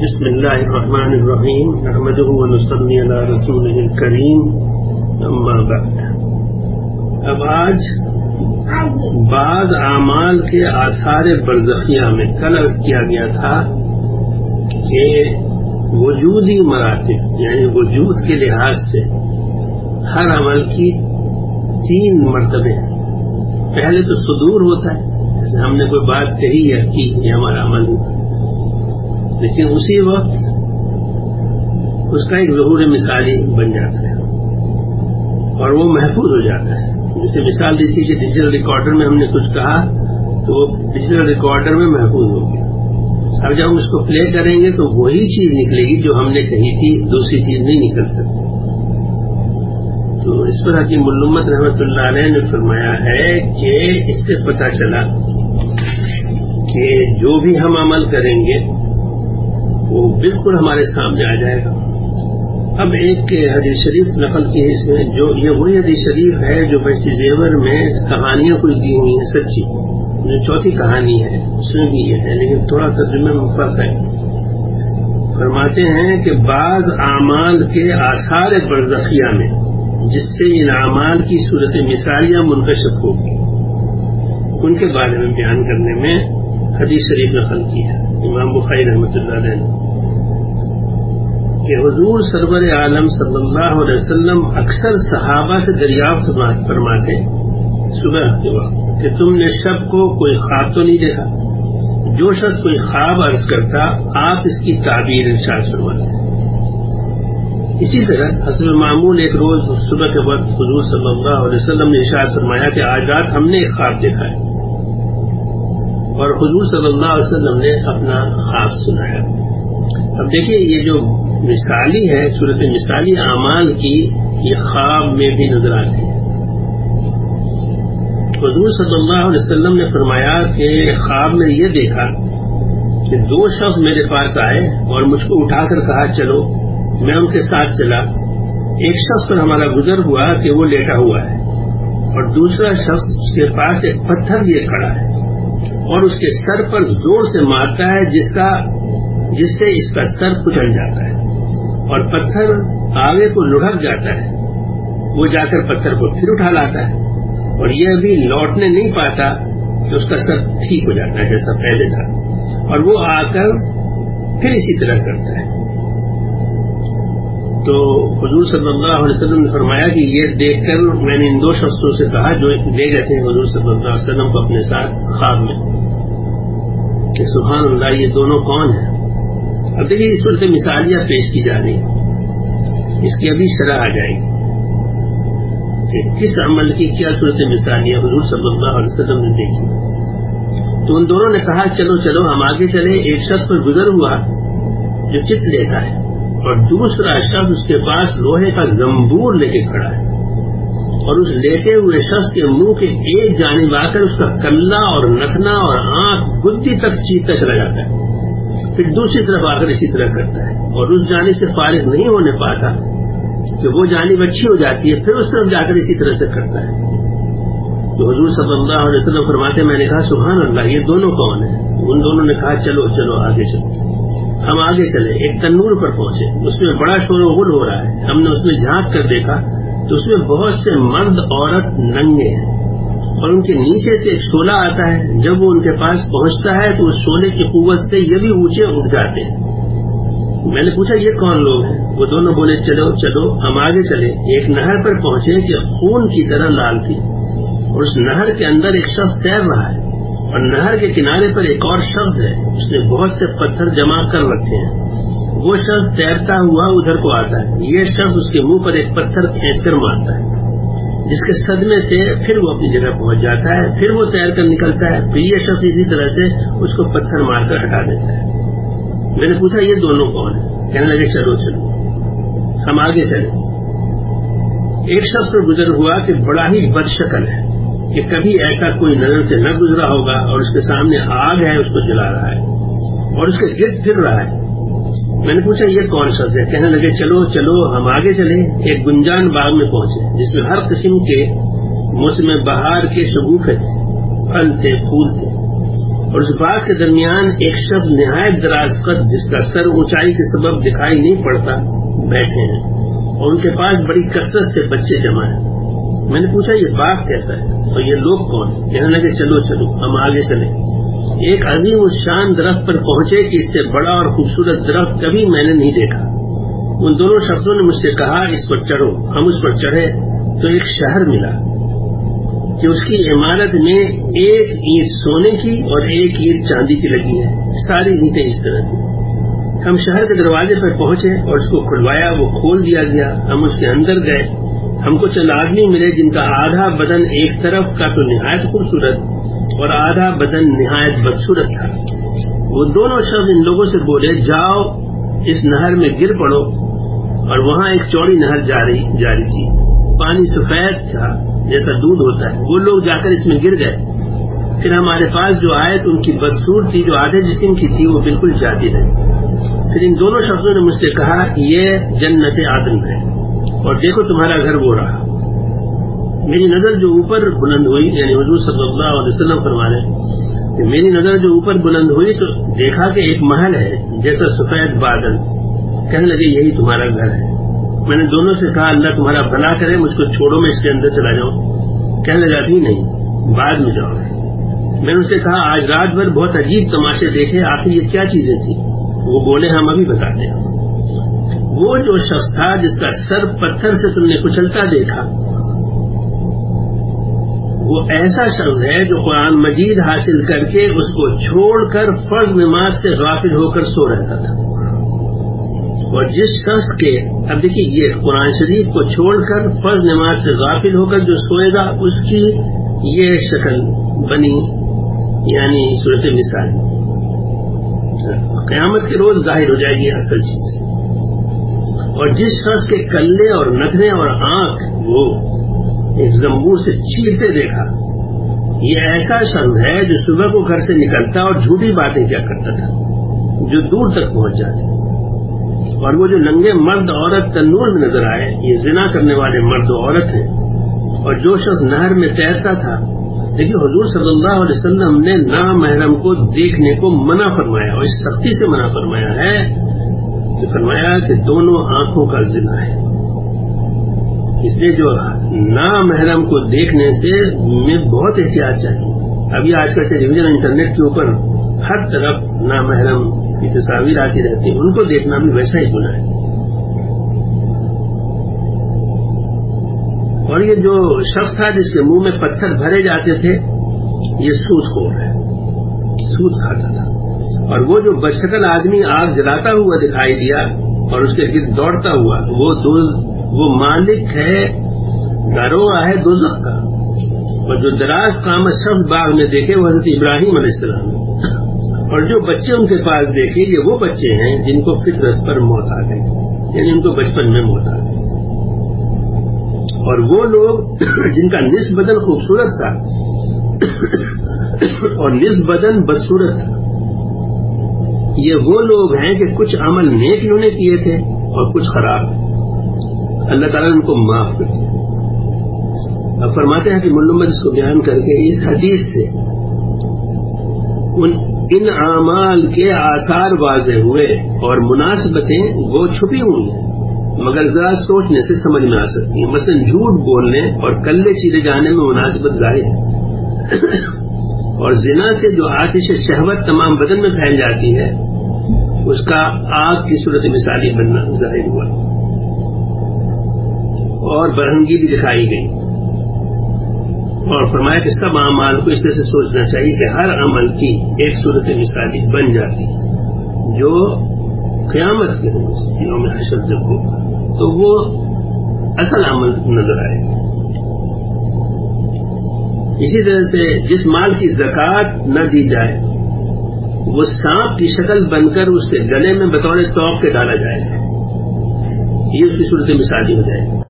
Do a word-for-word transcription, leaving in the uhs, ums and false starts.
بسم اللہ الرحمن الرحیم نحمده ونصلی علی رسولہ الکریم اما بعد. اب آج بعض اعمال کے آثار برزخیہ میں کل عرض کیا گیا تھا کہ وجودی مراتب یعنی وجود کے لحاظ سے ہر عمل کی تین مرتبے ہیں. پہلے تو صدور ہوتا ہے، جیسے ہم نے کوئی بات کہی یا کی یہ ہمارا عمل ہوا، لیکن اسی وقت اس کا ایک ظہور مثالی بن جاتا ہے اور وہ محفوظ ہو جاتا ہے. جیسے مثال دی تھی کہ ڈیجیٹل ریکارڈر میں ہم نے کچھ کہا تو وہ ڈیجیٹل ریکارڈر میں محفوظ ہو گیا. اب جب ہم اس کو پلے کریں گے تو وہی چیز نکلے گی جو ہم نے کہی تھی، دوسری چیز نہیں نکل سکتی. تو اس پر حکیم الامت رحمۃ اللہ علیہ نے فرمایا ہے کہ اس سے پتہ چلا کہ جو بھی ہم عمل کریں گے وہ بالکل ہمارے سامنے آ جائے گا. اب ایک حدیث شریف نقل کی ہے اس میں، جو یہ وہی حدیث شریف ہے جو بہشتی زیور میں کہانیاں کچھ دی ہوئی ہیں سچی، جو چوتھی کہانی ہے اس میں بھی یہ ہے، لیکن تھوڑا ترجمے میں فرق ہے. فرماتے ہیں کہ بعض اعمال کے آثار برزخیہ میں جس سے ان اعمال کی صورت مثالیہ منکشف ہوگی، ان کے بارے میں بیان کرنے میں حدیث شریف نقل کی ہے امام بخاری رحمۃ اللہ علیہ نے کہ حضور سرور عالم صلی اللہ علیہ وسلم اکثر صحابہ سے دریافت فرماتے صبح کے وقت کہ تم نے شب کو کوئی خواب تو نہیں دیکھا؟ جو شخص کوئی خواب عرض کرتا آپ اس کی تعبیر ارشاد فرماتے. اسی طرح حسب معمول ایک روز صبح کے وقت حضور صلی اللہ علیہ وسلم نے ارشاد فرمایا کہ آج رات ہم نے ایک خواب دیکھا ہے، اور حضور صلی اللہ علیہ وسلم نے اپنا خواب سنایا. اب دیکھیے یہ جو مثالی ہے، صورت مثالی اعمال کی، یہ خواب میں بھی نظر آتی ہے. حضور صلی اللہ علیہ وسلم نے فرمایا کہ خواب میں یہ دیکھا کہ دو شخص میرے پاس آئے اور مجھ کو اٹھا کر کہا چلو. میں ان کے ساتھ چلا. ایک شخص پر ہمارا گزر ہوا کہ وہ لیٹا ہوا ہے اور دوسرا شخص اس کے پاس ایک پتھر لیے کھڑا ہے اور اس کے سر پر زور سے مارتا ہے جس کا جس سے اس کا سر کچل جاتا ہے اور پتھر آگے کو لڑھک جاتا ہے. وہ جا کر پتھر کو پھر اٹھا لاتا ہے اور یہ ابھی لوٹنے نہیں پاتا کہ اس کا سر ٹھیک ہو جاتا ہے جیسا پہلے تھا، اور وہ آ کر پھر اسی طرح کرتا ہے. تو حضور صلی اللہ علیہ وسلم نے فرمایا کہ یہ دیکھ کر میں نے ان دو شخصوں سے کہا جو لے گئے تھے حضور صلی اللہ علیہ وسلم کو اپنے ساتھ خواب میں کہ سبحان اللہ یہ دونوں کون ہیں. اب دیکھیے اس صورت مثالیہ پیش کی جا رہی ہے، اس کی ابھی شرح آ جائے گی کہ کس عمل کی کیا صورت مثالیہ حضور صلی اللہ علیہ وسلم نے دیکھی. تو ان دونوں نے کہا چلو چلو ہم آگے چلے. ایک شخص پر گزر ہوا جو چت لیتا ہے اور دوسرا شخص اس کے پاس لوہے کا زنبور لے کے کھڑا ہے اور اس لیٹے ہوئے شخص کے منہ کے ایک جانب آ کر اس کا کلا اور نتنا اور آنکھ گدی تک چیرتا چلا جاتا ہے، پھر دوسری طرف آ کر اسی طرح کرتا ہے اور اس جانب سے فارغ نہیں ہونے پاتا کہ وہ جانب اچھی ہو جاتی ہے، پھر اس طرف جا کر اسی طرح سے کرتا ہے. تو حضور صلی اللہ علیہ وسلم فرماتے میں نے کہا سبحان اللہ یہ دونوں کون ہیں؟ ان دونوں نے کہا چلو چلو آگے چلو. ہم آگے چلے، ایک تنور پر پہنچے، اس میں بڑا شور و غل ہو رہا ہے. ہم نے اس میں جھانک کر دیکھا تو اس میں بہت سے مرد عورت ننگے ہیں اور ان کے نیچے سے ایک شعلہ آتا ہے. جب وہ ان کے پاس پہنچتا ہے تو اس شعلے کی قوت سے یہ بھی اونچے اٹھ جاتے ہیں. میں نے پوچھا یہ کون لوگ ہیں؟ وہ دونوں بولے چلو چلو ہم آگے چلے. ایک نہر پر پہنچے کہ خون کی طرح لال تھی اور اس نہر کے اندر ایک شخص تیر رہا ہے اور نہر کے کنارے پر ایک اور شخص ہے، اس نے بہت سے پتھر جمع کر رکھے ہیں. وہ شخص تیرتا ہوا ادھر کو آتا ہے، یہ شخص اس کے منہ پر ایک پتھر کھینچ کر مارتا ہے جس کے صدمے سے پھر وہ اپنی جگہ پہنچ جاتا ہے. پھر وہ تیر کر نکلتا ہے، پھر یہ شخص اسی طرح سے اس کو پتھر مار کر ہٹا دیتا ہے. میں نے پوچھا یہ دونوں کون ہیں؟ کہنے لگے چلو چلو ہم آگے چلے. ایک شخص پر گزر ہوا کہ بڑا ہی بد شکل ہے کہ کبھی ایسا کوئی نظر سے نہ گزرا ہوگا اور اس کے سامنے آگ ہے اس کو جلا رہا ہے اور اس کے گرد پھر رہا ہے. میں نے پوچھا یہ کون شخص ہے؟ کہنے لگے چلو چلو ہم آگے چلے. ایک گنجان باغ میں پہنچے جس میں ہر قسم کے موسم بہار کے شگوفے تھے، پھل تھے، پھول تھے اور اس باغ کے درمیان ایک شخص نہایت دراز قد جس کا سر اونچائی کے سبب دکھائی نہیں پڑتا بیٹھے ہیں، اور ان کے پاس بڑی کثرت سے بچے جمع ہیں۔ میں نے پوچھا یہ باغ کیسا ہے اور یہ لوگ کون؟ کہنے لگے چلو چلو ہم آگے چلیں۔ ایک عظیم الشان درخت پر پہنچے کہ اس سے بڑا اور خوبصورت درخت کبھی میں نے نہیں دیکھا۔ ان دونوں شخصوں نے مجھ سے کہا اس پر چڑھو۔ ہم اس پر چڑھے تو ایک شہر ملا کہ اس کی عمارت میں ایک اینٹ سونے کی اور ایک اینٹ چاندی کی لگی ہے، ساری اینٹیں اس طرح کی۔ ہم شہر کے دروازے پر پہنچے اور اس کو کھلوایا، وہ کھول دیا گیا۔ ہم اس کے اندر گئے، ہم کو چند آدمی ملے جن کا آدھا بدن ایک طرف کا تو نہایت خوبصورت اور آدھا بدن نہایت بدصورت تھا۔ وہ دونوں شخص ان لوگوں سے بولے جاؤ اس نہر میں گر پڑو، اور وہاں ایک چوڑی نہر جاری جاری تھی، پانی سفید تھا جیسا دودھ ہوتا ہے۔ وہ لوگ جا کر اس میں گر گئے۔ پھر ہمارے پاس جو آئے تو ان کی بدصورتی جو آدھے جسم کی تھی وہ بالکل جاتی رہی۔ پھر ان دونوں شخصوں نے مجھ سے کہا یہ جنت عدن ہے، اور دیکھو تمہارا گھر وہ رہا۔ میری نظر جو اوپر بلند ہوئی، یعنی حضور صلی اللہ علیہ وسلم فرما رہے ہیں کہ میری نظر جو اوپر بلند ہوئی تو دیکھا کہ ایک محل ہے جیسا سفید بادل۔ کہنے لگے یہی تمہارا گھر ہے۔ میں نے دونوں سے کہا اللہ تمہارا بھلا کرے، مجھ کو چھوڑو میں اس کے اندر چلا جاؤں۔ کہنے لگا بھی نہیں، بعد میں جاؤ۔ میں نے ان سے کہا آج رات بھر بہت عجیب تماشے دیکھے، آخر یہ کیا چیزیں تھیں؟ وہ بولے ہم ابھی بتاتے ہیں۔ وہ جو شخص تھا جس کا سر پتھر سے تم نے کچلتا دیکھا، وہ ایسا شخص ہے جو قرآن مجید حاصل کر کے اس کو چھوڑ کر فرض نماز سے غافل ہو کر سو رہتا تھا۔ اور جس شخص کے، اب دیکھیے یہ قرآن شریف کو چھوڑ کر فرض نماز سے غافل ہو کر جو سوئے گا اس کی یہ شکل بنی، یعنی صورت مثال قیامت کے روز ظاہر ہو جائے گی اصل چیز۔ اور جس شخص کے کلے اور نتھنے اور آنکھ وہ ایک زنبور سے چیرتے دیکھا، یہ ایسا شخص ہے جو صبح کو گھر سے نکلتا اور جھوٹی باتیں کیا کرتا تھا جو دور تک پہنچ جاتے۔ اور وہ جو ننگے مرد عورت تنور میں نظر آئے، یہ زنا کرنے والے مرد و عورت ہیں۔ اور جو شخص نہر میں تیرتا تھا، دیکھیے حضور صلی اللہ علیہ وسلم نے نامحرم کو دیکھنے کو منع فرمایا، اور اس سختی سے منع فرمایا ہے کہ فرمایا کہ دونوں آنکھوں کا زنا ہے۔ اس لیے جو نامحرم کو دیکھنے سے میں بہت احتیاط چاہیے۔ ابھی آج کل ٹیلی ویژن انٹرنیٹ کے اوپر ہر طرف نامحرم کی تصاویر آتی رہتی ہیں، ان کو دیکھنا بھی ویسا ہی گناہ ہے۔ اور یہ جو شخص تھا جس کے منہ میں پتھر بھرے جاتے تھے، یہ سود خور ہے، سود کھاتا تھا۔ اور وہ جو بدشکل آدمی آگ جلاتا ہوا دکھائی دیا اور اس کے گرد دوڑتا ہوا، وہ دو وہ مالک ہے، داروغہ ہے دوزخ کا۔ اور جو دراز قامت شخص باغ میں دیکھے وہ حضرت ابراہیم علیہ السلام، اور جو بچے ان کے پاس دیکھے یہ وہ بچے ہیں جن کو فطرت پر موت آ گئی، یعنی ان کو بچپن میں موت آ گئی۔ اور وہ لوگ جن کا نصف بدن خوبصورت تھا اور نصف بدن بدصورت تھا، یہ وہ لوگ ہیں کہ کچھ عمل نیک انہوں نے کیے تھے اور کچھ خراب، اللہ تعالیٰ نے ان کو معاف کر دیا۔ اب فرماتے ہیں کہ ملمت اس کو بیان کر کے اس حدیث سے ان ان اعمال کے آثار واضح ہوئے اور مناسبتیں وہ چھپی ہوئی ہیں مگر ذرا سوچنے سے سمجھ میں آ سکتی ہیں۔ مثلا جھوٹ بولنے اور کلے چیرے جانے میں مناسبت ظاہر ہے اور زنا سے جو آتش شہوت تمام بدن میں پھیل جاتی ہے اس کا آگ کی صورت مثالی بننا ظاہر ہوا، اور برہنگی بھی دکھائی گئی۔ اور فرمایا کہ سب اعمال کو اس طرح سے سوچنا چاہیے کہ ہر عمل کی ایک صورت مثالی بن جاتی ہے جو قیامت کے روز یوم حشر جب ہو تو وہ اصل عمل نظر آئے گا۔ اسی طرح سے جس مال کی زکوٰۃ نہ دی جائے وہ سانپ کی شکل بن کر اس کے گلے میں بطور توق کے ڈالا جائے گا، یہ اس کی صورت مثالی ہو جائے گی۔